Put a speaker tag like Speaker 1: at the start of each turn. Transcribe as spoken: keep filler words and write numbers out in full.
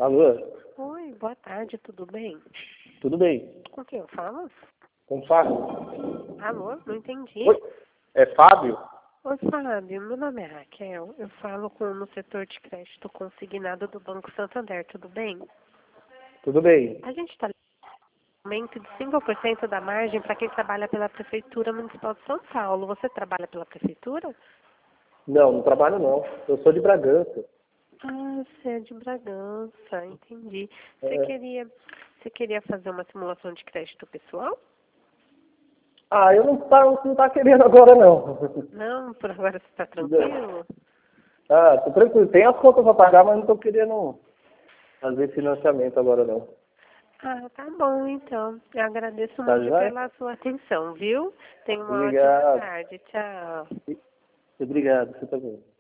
Speaker 1: Alô?
Speaker 2: Oi, boa tarde, tudo bem?
Speaker 1: Tudo bem?
Speaker 2: Com quem eu falo?
Speaker 1: Com o Fábio?
Speaker 2: Alô, não entendi.
Speaker 1: Oi? É Fábio?
Speaker 2: Oi, Fábio, meu nome é Raquel, eu falo com, no setor de crédito consignado do Banco Santander, tudo bem?
Speaker 1: Tudo bem.
Speaker 2: A gente está no aumento de cinco por cento da margem para quem trabalha pela Prefeitura Municipal de São Paulo. Você trabalha pela Prefeitura?
Speaker 1: Não, não trabalho não. Eu sou de Bragança.
Speaker 2: Ah, você é de Bragança, entendi. Você
Speaker 1: É.
Speaker 2: queria, você queria fazer uma simulação de crédito pessoal?
Speaker 1: Ah, eu não tá, não tá querendo agora não.
Speaker 2: Não, por agora você está tranquilo?
Speaker 1: Ah, tô tranquilo. Tem as contas para pagar, mas não tô querendo fazer financiamento agora não.
Speaker 2: Ah, tá bom, então. Eu agradeço
Speaker 1: Tá
Speaker 2: muito
Speaker 1: joia?
Speaker 2: pela sua atenção, viu? Tenha uma ótima
Speaker 1: Obrigado.
Speaker 2: tarde. Tchau.
Speaker 1: Obrigado, você também.